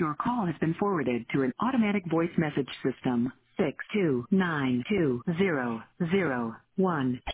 Your call has been forwarded to an automatic voice message system. 6292001.